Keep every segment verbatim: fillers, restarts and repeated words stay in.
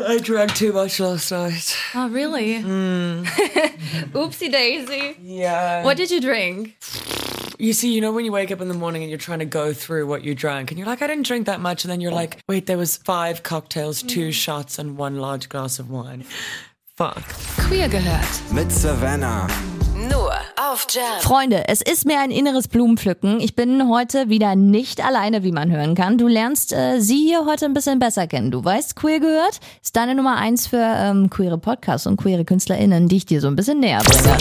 I drank too much last night. Oh, really? Mm. Oopsie daisy. Yeah. What did you drink? You see, you know when you wake up in the morning and you're trying to go through what you drank and you're like, I didn't drink that much. And then you're like, wait, there was five cocktails, two shots and one large glass of wine. Fuck. Queer gehört. Mit Savannah. Nur auf Jam. Freunde, es ist mir ein inneres Blumenpflücken. Ich bin heute wieder nicht alleine, wie man hören kann. Du lernst äh, sie hier heute ein bisschen besser kennen. Du weißt, Queer gehört ist deine Nummer eins für ähm, queere Podcasts und queere KünstlerInnen, die ich dir so ein bisschen näher bringe.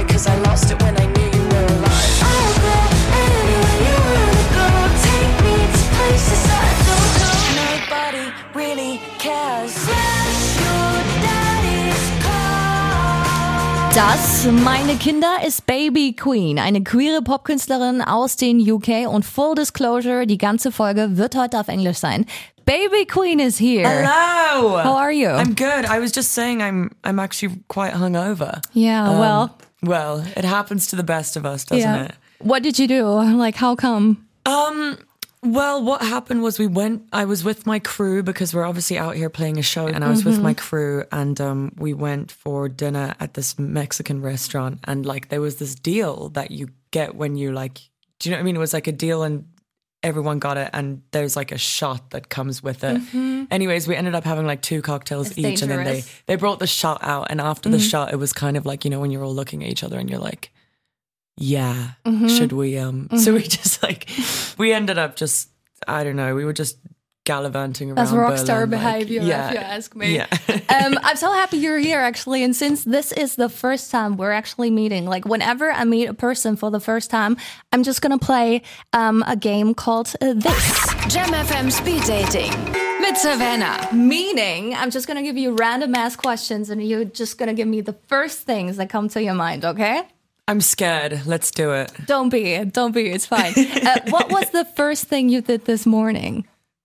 Das, meine Kinder, ist Baby Queen, eine queere Popkünstlerin aus den U K und Full Disclosure, die ganze Folge wird heute auf Englisch sein. Baby Queen is here. Hello. How are you? I'm good. I was just saying I'm I'm actually quite hungover. Yeah, Um, well. Well, it happens to the best of us, doesn't Yeah. it? What did you do? Like, how come? Um, well, what happened was we went, I was with my crew because we're obviously out here playing a show, and I was with my crew and um, we went for dinner at this Mexican restaurant, and like there was this deal that you get when you like, do you know what I mean? It was like a deal and everyone got it, and there's like a shot that comes with it. Anyways, we ended up having like two cocktails It's each, and then they, dangerous. they brought the shot out, and after the shot, it was kind of like, you know, when you're all looking at each other and you're like, yeah, should we, um, so we just like, we ended up just, I don't know, we were just gallivanting around That's rock star Berlin, like, behavior, yeah, if you ask me. Yeah. um, I'm so happy you're here, actually. And since this is the first time we're actually meeting, like whenever I meet a person for the first time, I'm just going to play um, a game called uh, this. Jam F M Speed Dating mit Savannah. Meaning, I'm just going to give you random ass questions and you're just going to give me the first things that come to your mind, okay? I'm scared. Let's do it. Don't be. Don't be. It's fine. uh, what was the first thing you did this morning?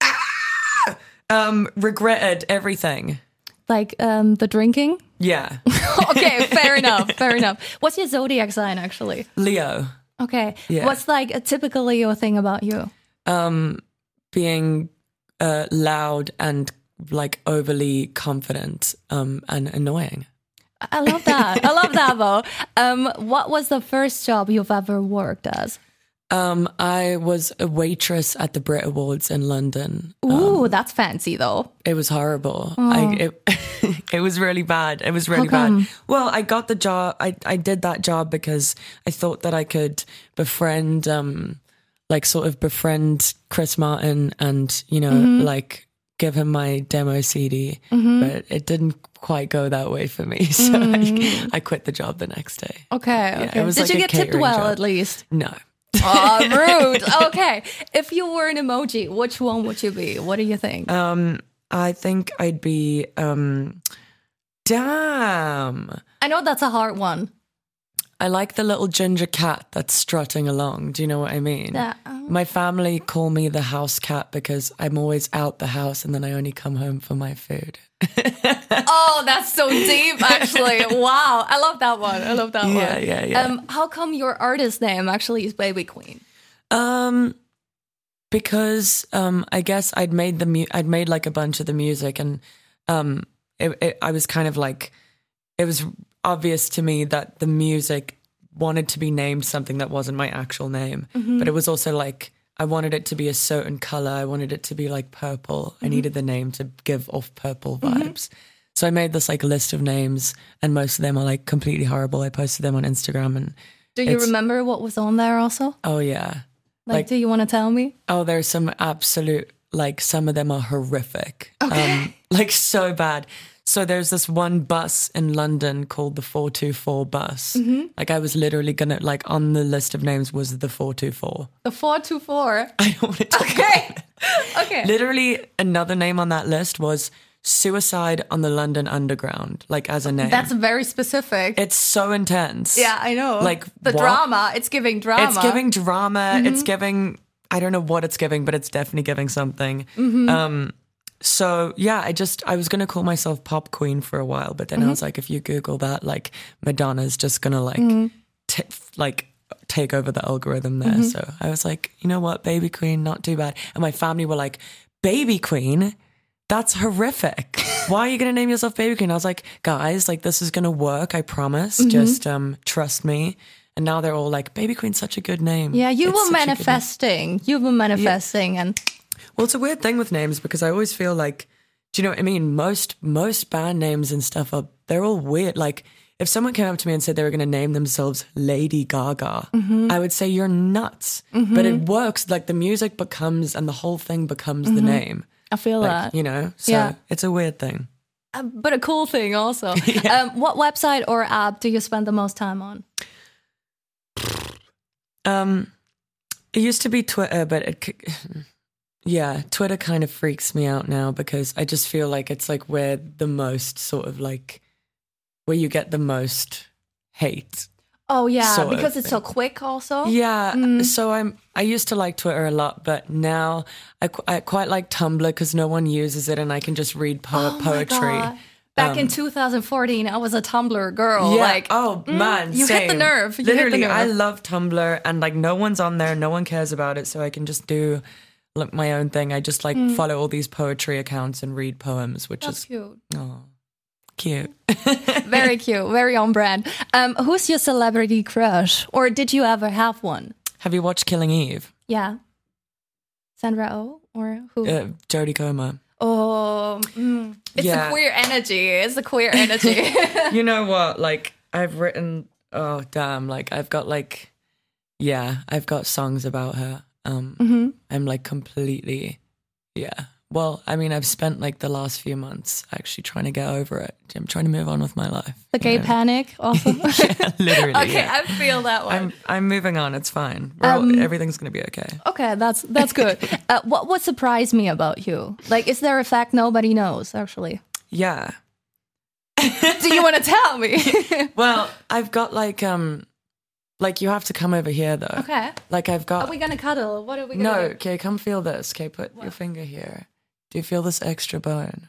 Um, regretted everything. Like um, the drinking? Yeah. Okay, fair enough. Fair enough. What's your zodiac sign, actually? Leo. Okay. Yeah. What's like a typical Leo thing about you? Um, being uh, loud and like overly confident um, and annoying. I love that. I love that, though. Um, what was the first job you've ever worked as? Um, I was a waitress at the Brit Awards in London. Ooh, Um, that's fancy, though. it was horrible. I, it, it was really bad. It was really How come? bad. Well, I got the job. I, I did that job because I thought that I could befriend, um, like sort of befriend Chris Martin and, you know, Mm-hmm. like give him my demo C D. But it didn't quite go that way for me. So I, I quit the job the next day. Okay, okay. it was Did like you a get tipped catering well, job. at least? No. Oh, rude. Okay. If you were an emoji, which one would you be? What do you think? Um, I think I'd be, um, damn. I know that's a hard one. I like the little ginger cat that's strutting along. Do you know what I mean? Yeah. My family call me the house cat because I'm always out the house and then I only come home for my food. Oh, that's so deep, actually. Wow. I love that one. I love that one. Yeah, yeah, yeah. Um, how come your artist name actually is Baby Queen? Um, because um, I guess I'd made the mu- I'd made like a bunch of the music, and um, it, it, I was kind of like, it was obvious to me that the music wanted to be named something that wasn't my actual name, but it was also like I wanted it to be a certain color. I wanted it to be like purple. I needed the name to give off purple vibes. So I made this like list of names, and most of them are like completely horrible. I posted them on Instagram, and Do you It's- remember what was on there also? oh yeah. Like, Like- do you want to tell me? Oh, there's some absolute, like, some of them are horrific. Um, like, so bad. So there's this one bus in London called the four two four bus. Like, I was literally gonna, like, on the list of names was the four two four. The four two four. I don't want to talk Okay. Okay. Literally, another name on that list was Suicide on the London Underground, like, as a name. That's very specific. It's so intense. Yeah, I know. Like, the what? drama. It's giving drama. It's giving drama. It's giving, I don't know what it's giving, but it's definitely giving something. Um, so yeah, I just, I was going to call myself Pop Queen for a while, but then I was like, if you Google that, like Madonna's just going to like, t- like take over the algorithm there. So I was like, you know what, Baby Queen, not too bad. And my family were like, Baby Queen? That's horrific. Why are you going to name yourself Baby Queen? I was like, guys, like this is going to work. I promise. Mm-hmm. Just um, trust me. And now they're all like, Baby Queen's such a good name. Yeah, you it's were manifesting. You were manifesting. Yeah. and Well, it's a weird thing with names because I always feel like, do you know what I mean? Most most band names and stuff are, they're all weird. Like if someone came up to me and said they were going to name themselves Lady Gaga, mm-hmm. I would say you're nuts. Mm-hmm. But it works. Like the music becomes, and the whole thing becomes mm-hmm. the name. I feel like, that. You know? So yeah. it's a weird thing. Uh, but a cool thing also. yeah. um, what website or app do you spend the most time on? Um, it used to be Twitter, but it, yeah, Twitter kind of freaks me out now because I just feel like it's like where the most sort of like, where you get the most hate. Oh yeah, because it's so quick also. Yeah, mm. so I'm, I used to like Twitter a lot, but now I, I quite like Tumblr because no one uses it and I can just read po- oh poetry. Back um, in two thousand fourteen, I was a Tumblr girl. Yeah. Like, oh mm, man, you same. hit the nerve. You Literally, hit the nerve. I love Tumblr, and like no one's on there, no one cares about it, so I can just do like my own thing. I just like mm. follow all these poetry accounts and read poems, which That's is cute. Oh, cute. Very cute, very on brand. Um, who's your celebrity crush, or did you ever have one? Have you watched Killing Eve? Yeah. Sandra Oh or who? Uh, Jodie Comer. Oh, mm. It's yeah. the queer energy. It's the queer energy. You know what? Like, I've written, oh, damn. Like, I've got, like, yeah, I've got songs about her. Um, mm-hmm. I'm, like, completely, yeah. Well, I mean, I've spent, like, the last few months actually trying to get over it. I'm trying to move on with my life. The gay know? panic also? Yeah, literally. Okay, yeah. I feel that one. I'm, I'm moving on. It's fine. We're Um, all, everything's going to be okay. Okay, that's that's good. uh, what what surprised me about you? Like, is there a fact nobody knows, actually? Yeah. Do you want to tell me? Well, I've got, like, um, like, you have to come over here, though. Okay. Like, I've got... Are we going to cuddle? What are we going to No, do? okay, come feel this. Okay, put what? your finger here. Do you feel this extra bone?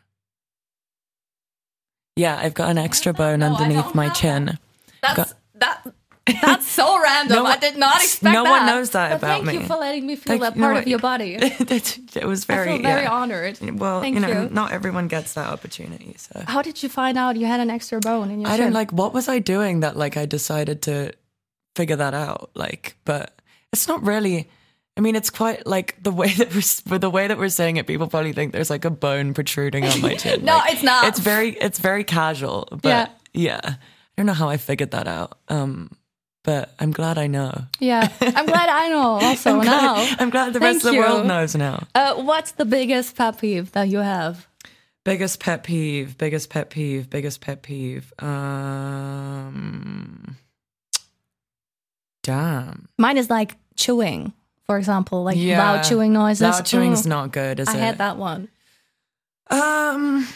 Yeah, I've got an extra bone no, underneath my chin. That's got... that. That's so random. No, I did not expect no that. No one knows that but about thank me. Thank you for letting me feel thank, that you part know, of your body. It was very, I feel very yeah. honored. Well, thank you know, you. not everyone gets that opportunity. So, how did you find out you had an extra bone in your I chin? don't like. What was I doing that like I decided to figure that out? Like, but it's not really. I mean, it's quite like the way that we're the way that we're saying it. People probably think there's like a bone protruding on my chin. No, like, it's not. It's very, it's very casual. But yeah. yeah, I don't know how I figured that out. Um, but I'm glad I know. Yeah, I'm glad I know. Also I'm glad, now, I'm glad the Thank rest of the you. world knows now. Uh, what's the biggest pet peeve that you have? Biggest pet peeve. Biggest pet peeve. Biggest pet peeve. Um, damn. Mine is like chewing. For example, like yeah. loud chewing noises. Loud chewing's mm. not good, is I it? I had that one. Um,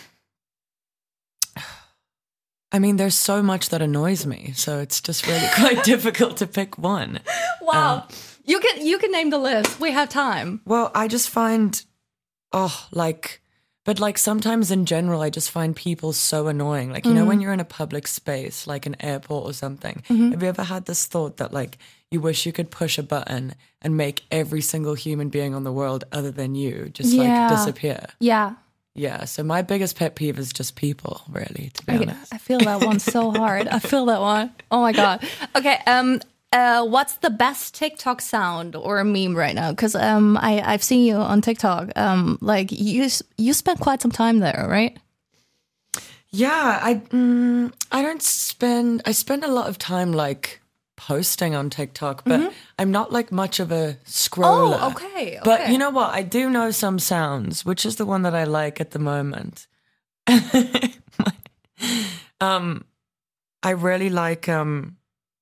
I mean, there's so much that annoys me, so it's just really quite difficult to pick one. Wow, Um, you can you can name the list. We have time. well, I just find, oh, like, but like sometimes in general, I just find people so annoying. Like, you Mm-hmm. know, when you're in a public space, like an airport or something, Mm-hmm. have you ever had this thought that like you wish you could push a button and make every single human being on the world other than you just Yeah. like disappear? Yeah, Yeah, so my biggest pet peeve is just people, really, to be I, honest. I feel that one so hard. I feel that one. Oh my god. Okay. Um. Uh. What's the best TikTok sound or meme right now? Because um, I I've seen you on TikTok. Um. Like you s- you spent quite some time there, right? Yeah, I mm, I don't spend I spend a lot of time like posting on TikTok, but mm-hmm. I'm not like much of a scroller. Oh, okay, okay. But you know what? I do know some sounds, which is the one that I like at the moment. um, I really like um.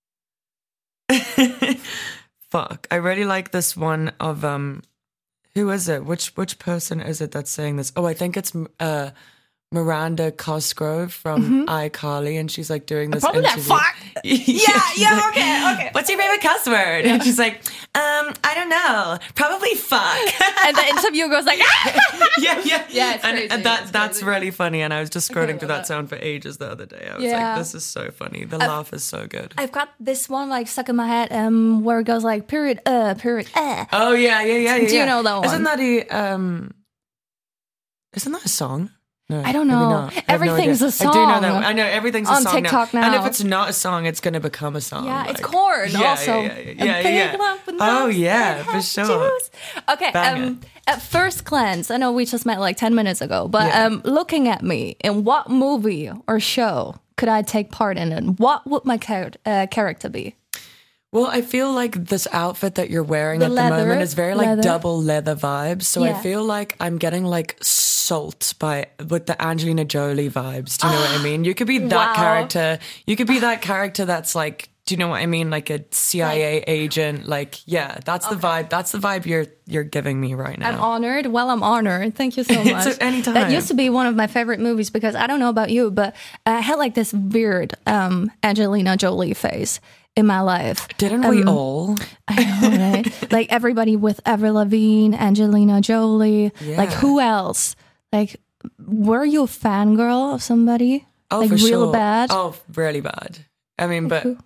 Fuck! I really like this one of um. Who is it? Which which person is it that's saying this? Oh, I think it's uh. Miranda Cosgrove from mm-hmm. iCarly, and she's like doing this Probably interview. that fuck. yeah, yeah, yeah, like, okay, okay. What's your favorite cuss word? Yeah. And she's like, um, I don't know, probably fuck. And the interview goes like, yeah, yeah, yeah. It's and, crazy. and that it's that's crazy. really funny. And I was just scrolling okay, through that sound for ages the other day. I was yeah. like, this is so funny. The I've, laugh is so good. I've got this one like stuck in my head, um, where it goes like period, uh, period, uh. Oh yeah, yeah, yeah, yeah. Do you know that one? Isn't that a um? Isn't that a song? No, I don't maybe know. not. I have no Everything's idea. a song. I do know that. I know everything's a on song TikTok now. And if it's not a song, it's going to become a song. Yeah, like, it's corn yeah, also. Yeah, yeah, yeah. A yeah, big yeah. lump of Oh, nuts yeah, that for has sure. juice. Okay, um, at first glance, I know we just met like ten minutes ago, but Yeah. um, looking at me, in what movie or show could I take part in it? What would my char- uh, character be? Well, I feel like this outfit that you're wearing The at leather, the moment is very like leather. double leather vibes. So Yeah. I feel like I'm getting like salt by with the Angelina Jolie vibes. Do you know what I mean? You could be that Wow. character. You could be that character that's like, do you know what I mean? Like a C I A agent. Like, yeah, that's the vibe. That's the vibe you're you're giving me right now. I'm honored. Well, I'm honored. Thank you so much. It's anytime. That used to be one of my favorite movies because I don't know about you, but I had like this weird um, Angelina Jolie phase in my life. Didn't we all? I know, right? Like everybody with Avril Lavigne, Angelina Jolie. Yeah. Like who else? Like, were you a fangirl of somebody? Oh, like for real sure. bad? Oh, really bad. I mean, but who?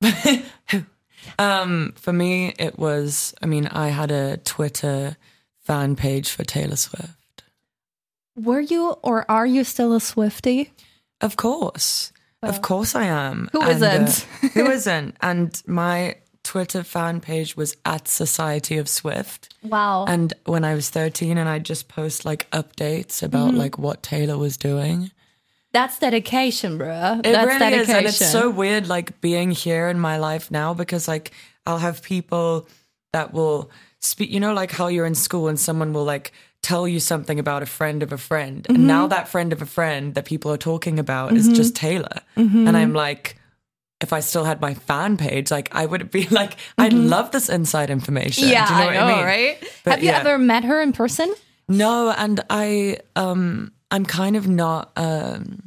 um, for me, it was. I mean, I had a Twitter fan page for Taylor Swift. Were you or are you still a Swiftie? Of course, of course, I am. Who And, isn't? uh, who isn't? And my Twitter fan page was at Society of Swift. Wow. And when I was thirteen, and I'd just post like updates about Mm-hmm. like what Taylor was doing. That's dedication, bro. It That's really dedication. is, and it's so weird, like being here in my life now, because like I'll have people that will speak. You know, like how you're in school and someone will like tell you something about a friend of a friend, Mm-hmm. and now that friend of a friend that people are talking about is just Taylor, and I'm like, if I still had my fan page, like I would be like, I'd love this inside information. Yeah, Do you know I what know, I mean? right? But Have you yeah. ever met her in person? No, and I um I'm kind of not um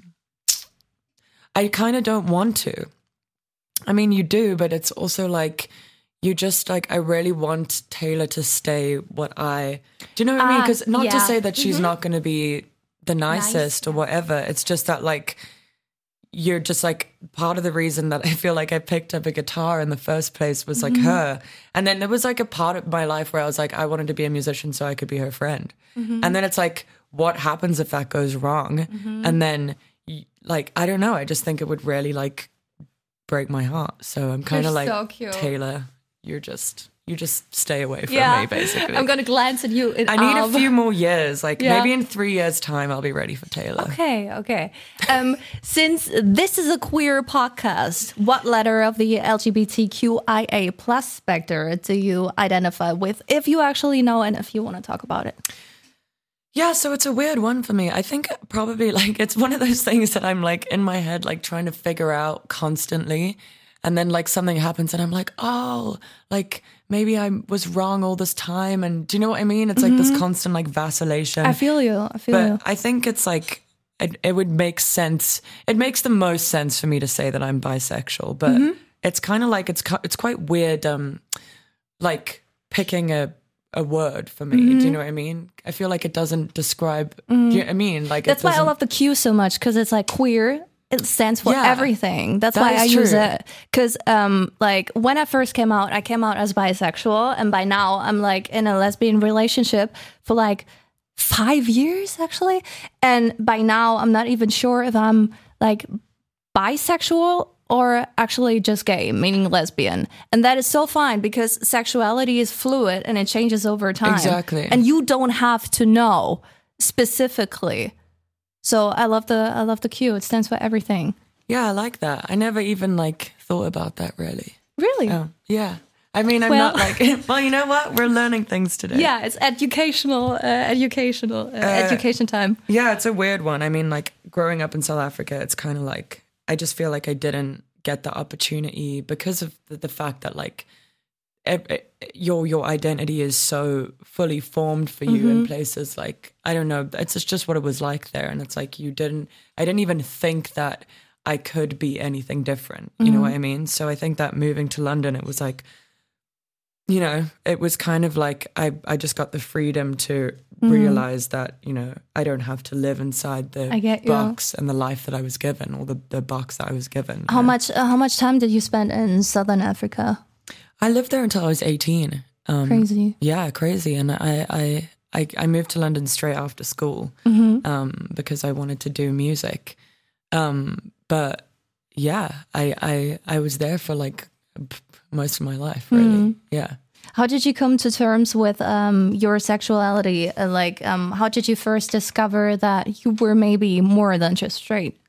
I kind of don't want to. I mean, you do, but it's also like you just like I really want Taylor to stay what I do you know what I mean? Ah, Because not to yeah. say that she's not going to be the nicest Nice, or whatever. It's just that like you're just like part of the reason that I feel like I picked up a guitar in the first place was like Mm-hmm. her. And then there was like a part of my life where I was like, I wanted to be a musician so I could be her friend. Mm-hmm. And then it's like, what happens if that goes wrong? Mm-hmm. And then y- like, I don't know. I just think it would really like break my heart. So I'm kind You're of like, so cute. Taylor, you're just, you just stay away from Yeah. me basically. I'm going to glance at you in I need awe. a few more years. Like Yeah. maybe in three years time, I'll be ready for Taylor. Okay, okay. Um, since this is a queer podcast, what letter of the L G B T Q I A plus spectrum do you identify with, if you actually know and if you want to talk about it? Yeah, so it's a weird one for me. I think probably like it's one of those things that I'm like in my head, like trying to figure out constantly. And then like something happens and I'm like, oh, like maybe I was wrong all this time. And do you know what I mean? It's like this constant like vacillation. I feel you. I feel but you. I think it's like, it, it would make sense. It makes the most sense for me to say that I'm bisexual, but it's kind of like, it's ki- it's quite weird, um, like picking a, a word for me. Do you know what I mean? I feel like it doesn't describe, do you know what I mean? Like That's it why I doesn't- love the Q so much, because it's like queer. It stands for Yeah. everything. That's That why is I use true. it. Because, um, like, when I first came out, I came out as bisexual, and by now I'm like in a lesbian relationship for like five years actually. And by now I'm not even sure if I'm like bisexual or actually just gay, meaning lesbian. And that is so fine because sexuality is fluid and it changes over time. Exactly. And you don't have to know specifically. So I love the I love the Q. It stands for everything. Yeah, I like that. I never even like thought about that really. Really? Oh, yeah. I mean, I'm Well- not like, well, you know what? We're learning things today. Yeah, it's educational, uh, educational, uh, education time. Yeah, it's a weird one. I mean, like growing up in South Africa, it's kind of like, I just feel like I didn't get the opportunity because of the, the fact that like ev- e- your your identity is so fully formed for you in places like, I don't know, it's just, just what it was like there. And it's like, you didn't, I didn't even think that I could be anything different. You know what I mean? So I think that moving to London, it was like, you know, it was kind of like I, I just got the freedom to realize that, you know, I don't have to live inside the I get you. box and the life that I was given, or the, the box that I was given. How Yeah. much uh, how much time did you spend in Southern Africa? I lived there until I was eighteen. Um, Crazy. Yeah, crazy. And I, I, I, I moved to London straight after school mm-hmm. um, because I wanted to do music. Um, but yeah, I, I I was there for like most of my life, really. Mm. Yeah. How did you come to terms with um, your sexuality? Uh, like, um, how did you first discover that you were maybe more than just straight?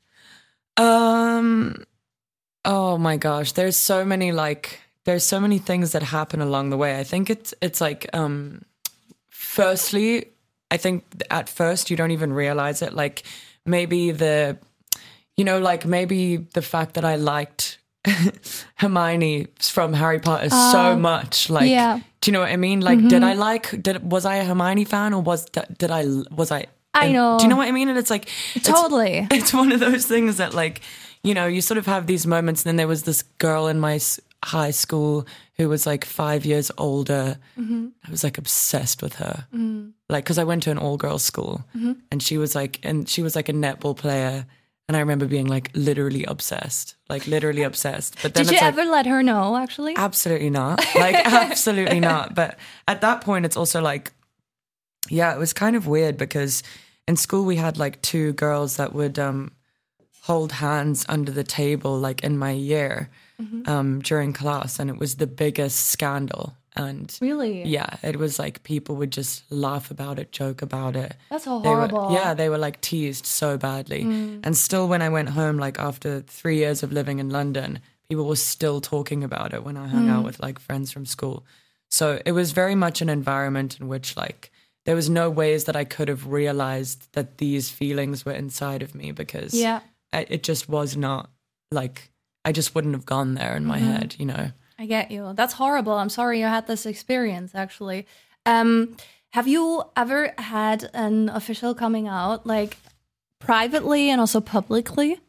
Um. Oh my gosh, there's so many like there's so many things that happen along the way. I think it's it's like um, firstly, I think at first you don't even realize it. Like maybe the, you know, like maybe the fact that I liked Hermione from Harry Potter uh, so much, like, yeah. Do you know what I mean? Like, mm-hmm. did I like? Did was I a Hermione fan, or was did I was I? I know. Do you know what I mean? And it's like totally. It's, it's one of those things that, like, you know, you sort of have these moments. And then there was this girl in my high school who was like five years older. Mm-hmm. I was like obsessed with her, mm-hmm. like because I went to an all girls school, mm-hmm. and she was like, and she was like a netball player. And I remember being like literally obsessed, like literally obsessed. But then did you it's ever like, let her know, actually? Absolutely not. Like, absolutely not. But at that point, it's also like, yeah, it was kind of weird because in school we had like two girls that would um, hold hands under the table, like in my year mm-hmm. um, during class. And it was the biggest scandal. And really? Yeah, it was like people would just laugh about it, joke about it. That's so they horrible. Were, yeah, they were like teased so badly. Mm. And still when I went home, like after three years of living in London, people were still talking about it when I hung mm. out with like friends from school. So it was very much an environment in which like there was no ways that I could have realized that these feelings were inside of me because yeah. I, it just was not like, I just wouldn't have gone there in my mm-hmm. head, you know? I get you. That's horrible. I'm sorry you had this experience, actually. Um, have you ever had an official coming out, like privately and also publicly?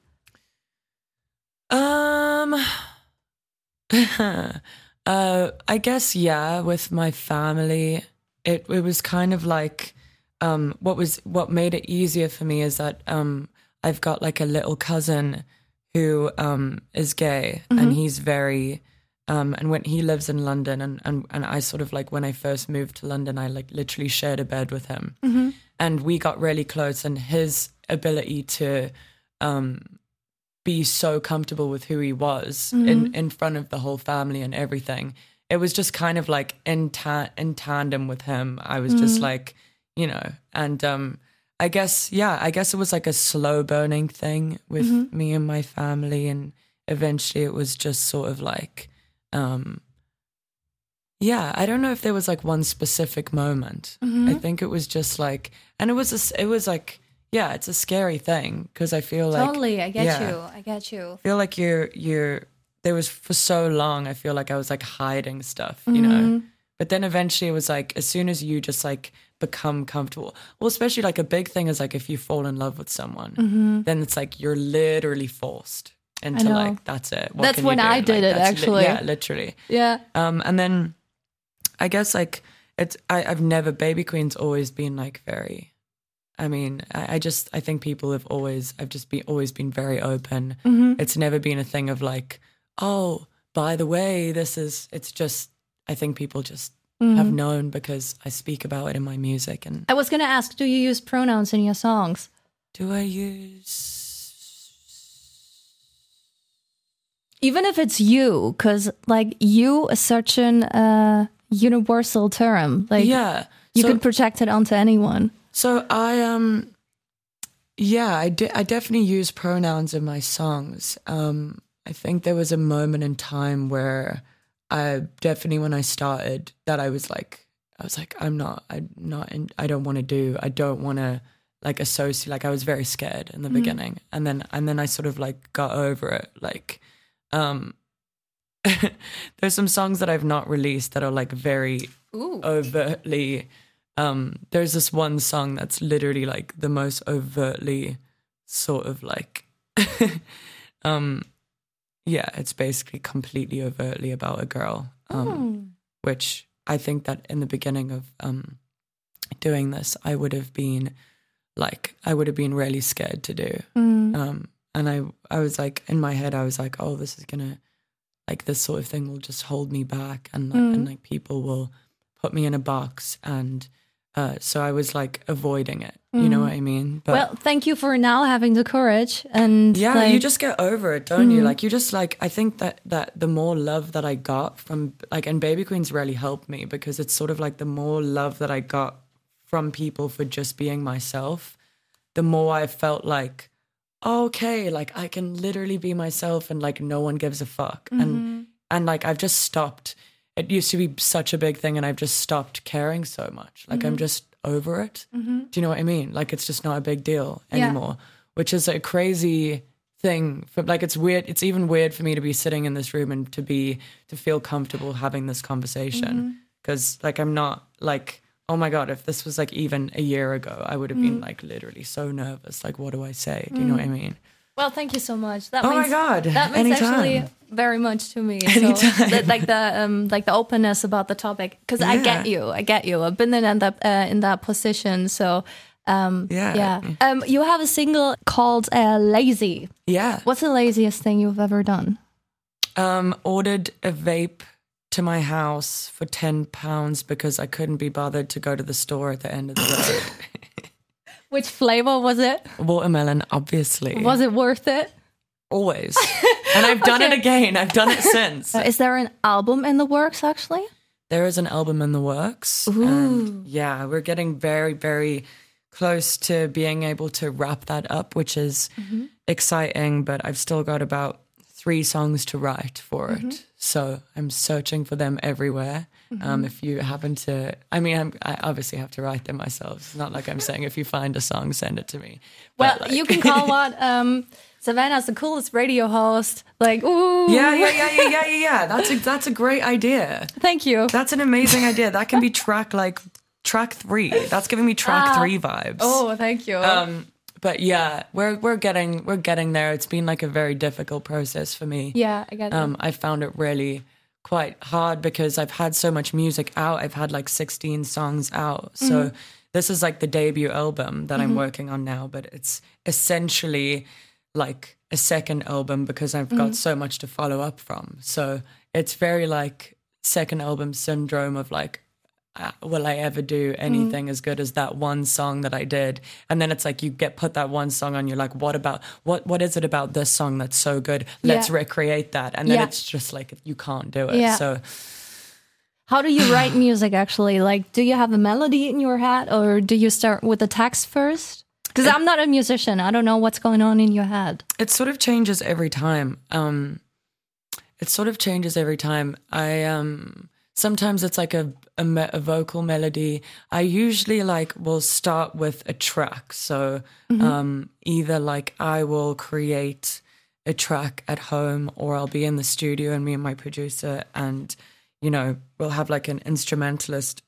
Um, uh, I guess, yeah, with my family. It it was kind of like, um, what was what made it easier for me is that um, I've got like a little cousin who um, is gay, mm-hmm. and he's very... Um, and when he lives in London and, and, and I sort of like when I first moved to London, I like literally shared a bed with him mm-hmm. and we got really close, and his ability to um, be so comfortable with who he was mm-hmm. in, in front of the whole family and everything. It was just kind of like in, ta- in tandem with him. I was mm-hmm. just like, you know, and um, I guess, yeah, I guess it was like a slow burning thing with mm-hmm. me and my family. And eventually it was just sort of like, Um, yeah, I don't know if there was like one specific moment. Mm-hmm. I think it was just like, and it was, a, it was like, yeah, it's a scary thing because I feel like totally, I get yeah, you, I get you. I feel like you're, you're. There was for so long. I feel like I was like hiding stuff, you mm-hmm. know. But then eventually it was like, as soon as you just like become comfortable, well, especially like a big thing is like if you fall in love with someone, mm-hmm. then it's like you're literally forced. Into like, that's it. What that's when I did like, it, actually. Li- yeah, literally. Yeah. Um, and then I guess like it's, I, I've never, Baby Queen's always been like very, I mean, I, I just, I think people have always, I've just been, always been very open. Mm-hmm. It's never been a thing of like, oh, by the way, this is, it's just, I think people just mm-hmm. have known because I speak about it in my music. And I was going to ask, do you use pronouns in your songs? Do I use... Even if it's you, because like you is such an uh, universal term. Like yeah, you so, could project it onto anyone. So I um, yeah, I de- I definitely use pronouns in my songs. Um, I think there was a moment in time where I definitely when I started that I was like I was like I'm not I'm not in, I don't want to do I don't want to like associate like I was very scared in the mm. beginning, and then and then I sort of like got over it like. Um, there's some songs that I've not released that are like very Ooh. overtly. Um, there's this one song that's literally like the most overtly sort of like, um, yeah, it's basically completely overtly about a girl. Um, mm. which I think that in the beginning of um doing this, I would have been like, I would have been really scared to do. Mm. Um. And I, I was like, in my head, I was like, oh, this is going to, like, this sort of thing will just hold me back. And, mm. and like, people will put me in a box and Uh, so I was like avoiding it. You know what I mean? But well, thank you for now having the courage. And yeah, like, you just get over it, don't mm-hmm. you? Like you just like, I think that, that the more love that I got from like, and Baby Queens really helped me because it's sort of like the more love that I got from people for just being myself, the more I felt like, okay, like I can literally be myself and like no one gives a fuck. Mm-hmm. And, and like I've just stopped. It used to be such a big thing and I've just stopped caring so much. Like mm-hmm. I'm just over it. Mm-hmm. Do you know what I mean? Like it's just not a big deal anymore, yeah. which is a crazy thing. For, like it's weird. It's even weird for me to be sitting in this room and to be, to feel comfortable having this conversation. Because mm-hmm. like I'm not like, oh my God, if this was like even a year ago, I would have mm-hmm. been like literally so nervous. Like what do I say? Do you mm-hmm. know what I mean? Well, thank you so much. That oh means, my God! That means Anytime. actually very much to me. Anytime. So, that, like the um, like the openness about the topic, because yeah. I get you. I get you. I've been in that uh, in that position. So um, yeah, yeah. Um, you have a single called uh, "Lazy." Yeah. What's the laziest thing you've ever done? Um, ordered a vape to my house for ten pounds because I couldn't be bothered to go to the store at the end of the road. Which flavor was it? Watermelon, obviously. Was it worth it? Always. And I've done okay. it again. I've done it since. Uh, is there an album in the works, actually? There is an album in the works. Ooh. And yeah, we're getting very, very close to being able to wrap that up, which is mm-hmm. exciting. But I've still got about three songs to write for mm-hmm. it. So I'm searching for them everywhere. Mm-hmm. Um, if you happen to, I mean, I'm, I obviously have to write them myself. It's not like I'm saying if you find a song, send it to me. Well, like, you can call what um, Savannah's the coolest radio host. Like, ooh. Yeah, yeah, yeah, yeah, yeah, yeah, yeah. That's a, that's a great idea. Thank you. That's an amazing idea. That can be track like track three. That's giving me track ah. three vibes. Oh, thank you. Um, but yeah, we're we're getting we're getting there. It's been like a very difficult process for me. Yeah, I get it. Um, I found it really quite hard because I've had so much music out. I've had like sixteen songs out. So mm-hmm. this is like the debut album that mm-hmm. I'm working on now, but it's essentially like a second album because I've got mm-hmm. so much to follow up from. So it's very like second album syndrome of like, uh, will I ever do anything mm. as good as that one song that I did? And then it's like you get put that one song on, you're like, what about what what is it about this song that's so good? Let's yeah. recreate that. And then yeah. it's just like you can't do it. Yeah. So how do you write music actually? Like, do you have a melody in your head or do you start with the text first? Because I'm not a musician. I don't know what's going on in your head. It sort of changes every time. Um, it sort of changes every time. I um sometimes it's like a, a, me- a vocal melody. I usually like will start with a track. So mm-hmm. um, either like I will create a track at home or I'll be in the studio and me and my producer and, you know, we'll have like an instrumentalist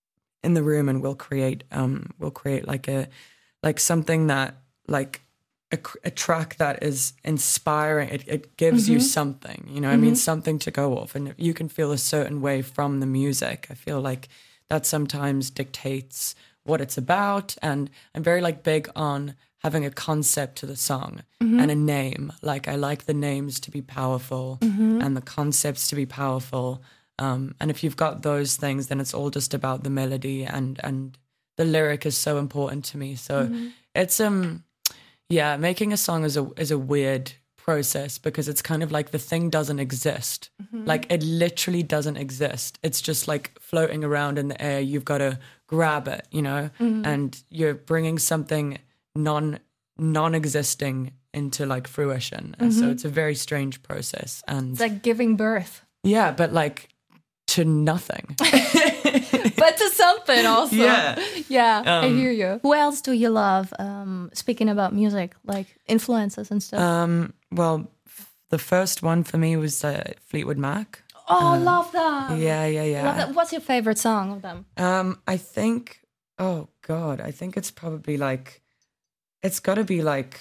in the room and we'll create, um, we'll create like a, like something that like, A, a track that is inspiring. It, it gives mm-hmm. you something, you know, mm-hmm. I mean, something to go off and you can feel a certain way from the music. I feel like that sometimes dictates what it's about. And I'm very like big on having a concept to the song mm-hmm. and a name. Like I like the names to be powerful mm-hmm. and the concepts to be powerful. Um, and if you've got those things, then it's all just about the melody and, and the lyric is so important to me. So mm-hmm. it's, um, yeah, making a song is a is a weird process because it's kind of like the thing doesn't exist. Mm-hmm. Like it literally doesn't exist. It's just like floating around in the air. You've got to grab it, you know, mm-hmm. and you're bringing something non non-existing into like fruition. And mm-hmm. so it's a very strange process. And it's like giving birth. Yeah, but like to nothing. But to something also. Yeah. Yeah, um, I hear you. Who else do you love? Um, speaking about music, like influences and stuff. Um, well, f- the first one for me was uh, Fleetwood Mac. Oh, um, love that. Yeah, yeah, yeah. Love that. What's your favorite song of them? Um, I think, oh God, I think it's probably like, it's got to be like,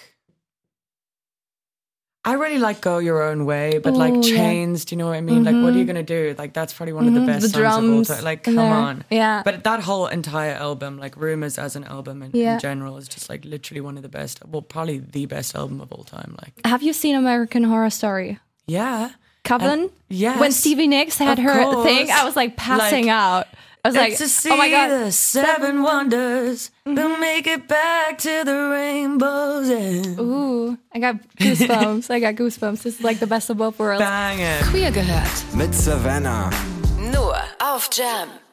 I really like Go Your Own Way, but Ooh, like Chains, yeah. do you know what I mean? Mm-hmm. Like, what are you going to do? Like, that's probably one mm-hmm. of the best the songs drums of all time. Like, come there. on. Yeah. But that whole entire album, like Rumours as an album in, yeah. in general is just like literally one of the best, well, probably the best album of all time. Like, have you seen American Horror Story? Yeah. Coven? Yes. When Stevie Nicks had of her course. thing, I was like passing like, out. I was like, to see oh my God. the seven wonders. We'll make it back to the rainbows. And Ooh, I got goosebumps. I got goosebumps. This is like the best of both worlds. bang it. Queer gehört. Mit Savannah. Nur auf Jam.